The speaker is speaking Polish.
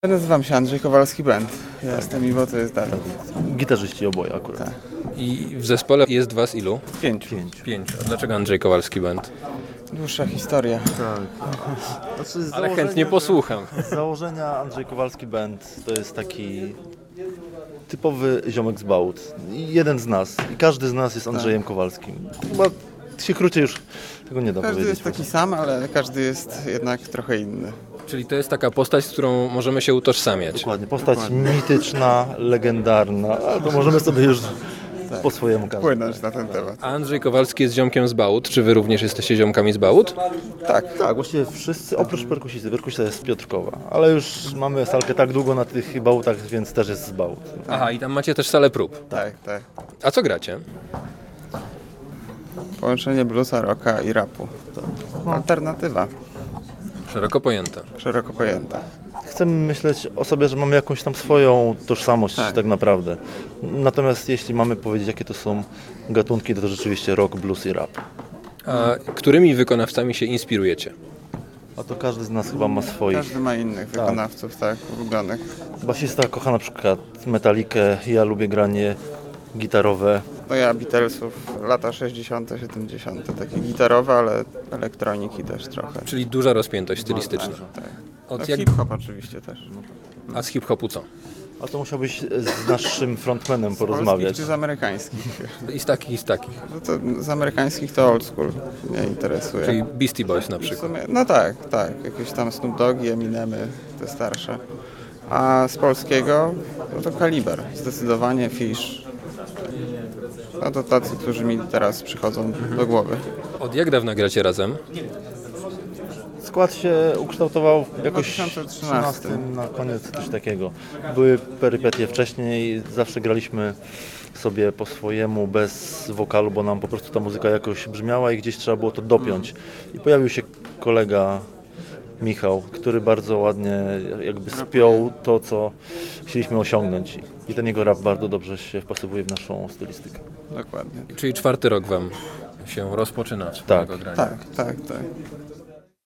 Nazywam się Andrzej Kowalski Band. Ja jestem Iwo, to jest Dawid. Gitarzyści oboje akurat. Tak. I w zespole jest was ilu? 5. 5. A dlaczego Andrzej Kowalski Band? Dłuższa historia. Tak. Znaczy, Ale chętnie posłucham. Z założenia Andrzej Kowalski Band to jest taki typowy ziomek z Bałut. Jeden z nas. I każdy z nas jest Andrzejem Kowalskim. Chyba się krócej już tego nie da Każdy powiedzieć. jest taki sam, ale każdy jest jednak trochę inny. Czyli to jest taka postać, z którą możemy się utożsamiać. Dokładnie. Postać mityczna, legendarna, ale to możemy sobie już po swojemu każdy. Płynąć na ten temat. A Andrzej Kowalski jest ziomkiem z Bałut. Czy wy również jesteście ziomkami z Bałut? Tak, właściwie wszyscy, oprócz perkusisty. Perkusista jest z Piotrkowa, ale już mamy salkę tak długo na tych Bałutach, więc też jest z Bałut. Aha, i tam macie też salę prób. Tak. A co gracie? Połączenie bluesa, rocka i rapu. Alternatywa, Szeroko pojęte. szeroko pojęta. Chcemy myśleć o sobie, że mamy jakąś tam swoją tożsamość tak naprawdę. Natomiast jeśli mamy powiedzieć, jakie to są gatunki, to rzeczywiście rock, blues i rap. A którymi wykonawcami się inspirujecie? A to każdy z nas chyba ma swoich. Każdy ma innych wykonawców, tak, ulubionych. Basista kocha na przykład Metalikę, ja lubię granie gitarowe. No ja Beatlesów, lata 60., 70., takie gitarowe, ale elektroniki też trochę. Czyli duża rozpiętość stylistyczna. Tak. Od No, jak... hip-hop oczywiście też. A z hip-hopu co? A to musiałbyś z naszym frontmanem porozmawiać. Polskich czy z amerykańskich? I z takich, i z takich. No to z amerykańskich to old school mnie interesuje. Czyli Beastie Boys na W przykład. sumie, no tak. Jakieś tam Snoop Doggi, Eminemy, te starsze. A z polskiego, no to Kaliber, zdecydowanie Fish. No to tacy, którzy mi teraz przychodzą do głowy. Od jak dawna gracie razem? Skład się ukształtował jakoś w 2013. na koniec, coś takiego. Były perypetie wcześniej, zawsze graliśmy sobie po swojemu, bez wokalu, bo nam po prostu ta muzyka jakoś brzmiała i gdzieś trzeba było to dopiąć. I pojawił się kolega Michał, który bardzo ładnie jakby spiął to, co chcieliśmy osiągnąć. I ten jego rap bardzo dobrze się wpasowuje w naszą stylistykę. Dokładnie. Czyli 4. rok wam się rozpoczyna Tak. grania. Tak.